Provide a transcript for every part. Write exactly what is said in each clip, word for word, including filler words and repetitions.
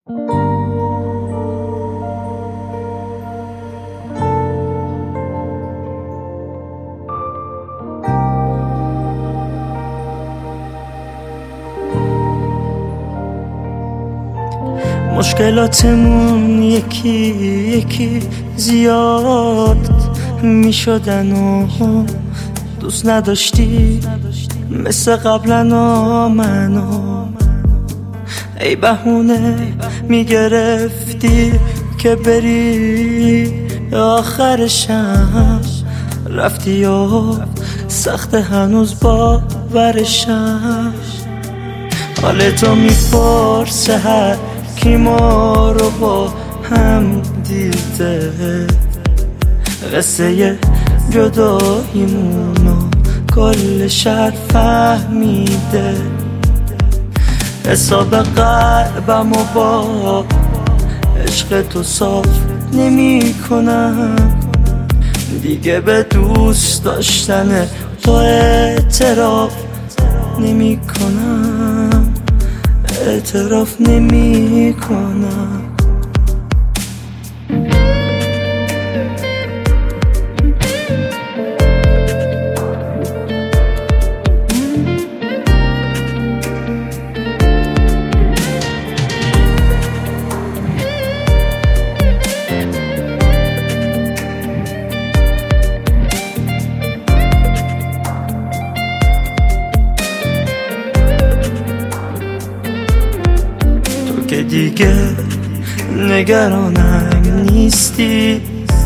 مشکلاتمون یکی یکی زیاد می شدن و دوست نداشتی مثل قبلا منو ای بهونه می گرفتی که بری آخرشم رفتی و سخت هنوز باورشم حال تو می پرسه هر کی ما رو با هم دیده قصه جداییمونو کل شهر فهمیده حساب قلبم و با عشق تو صاف نمی کنم دیگه به دوست داشتن تو اعتراف نمی کنم اعتراف نمی کنم که دیگه نگرانم نیستی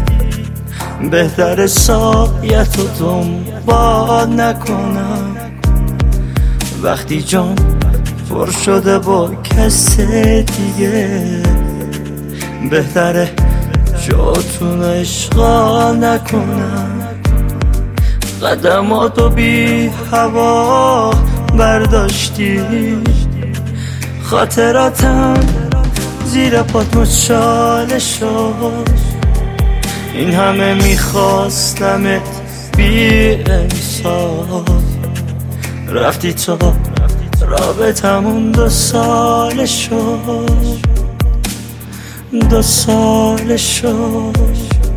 بهتر سایت رو دنبال نکنم وقتی جام پر شده با کس دیگه بهتره جاتون اشغال نکنم قدماتو بی هوا برداشتی خاطراتم زیر پات مچاله شد این همه میخواستمت بی انصاف رفتی تو رابطمون دو ساله شد دو ساله شد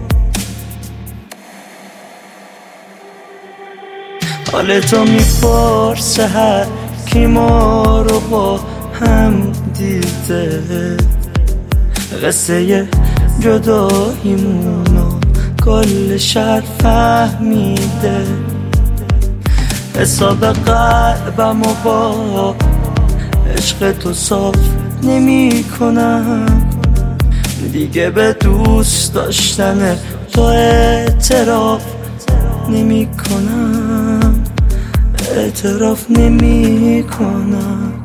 حال تو میپرسه هر کی ما رو با هم دیده قصه جداییمونو کل شهر فهمیده حساب قلبم و با عشق تو صاف نمی کنم دیگه به دوست داشتن تو اعتراف نمی کنم اعتراف نمی کنم